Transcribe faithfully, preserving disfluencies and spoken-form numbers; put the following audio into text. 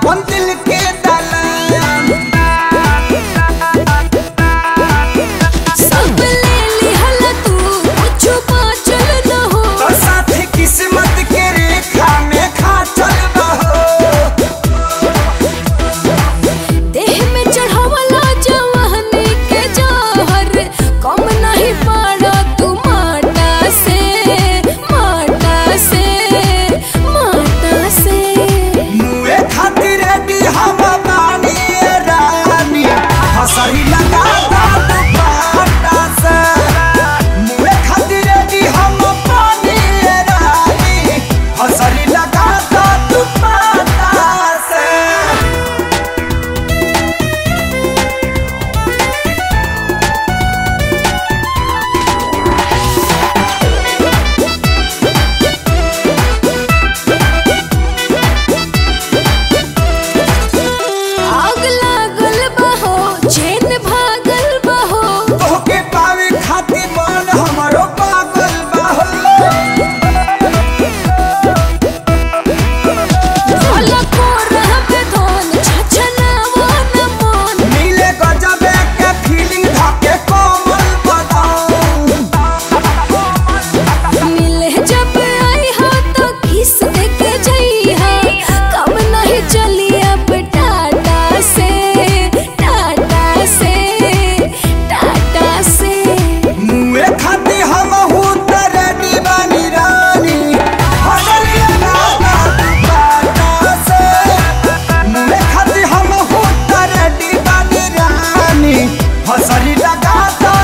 अपन दिल के दलान। सब ले लिहल तू कुछ बाचल न हो, तो साथी किस्मत के रेखा में खा चल बहो। देह में चढ़ावला जवानी के जहर, कम नहीं पाड़ा तू माटा से, माटा से, माटा से। मुए खातिर रेडी हम बानी रानी, हसरी लगा दो बाटा से। मुए खातिर रेडी हम बानी रानी, हसरी लगा दो बाटा से। आग लागल बहो, चैन भागल बहो, तोहके पावे खातिर मन हमरो पागल बहो। भला को रहबे धन, छछनावा न मन। मिले गजबे के फीलिंग धके कोमल बदाऊं। मिले जब आई हो तो किस दे के जइहा, कम नहीं चली अब टाटा से, टाटा से, टाटा से। मुए खातिर हम हूँ रेडी बानी रानी, हसरी लगा दो बाटा से। मुए खातिर हम हूँ रेडी बानी रानी, हसरी लगा दो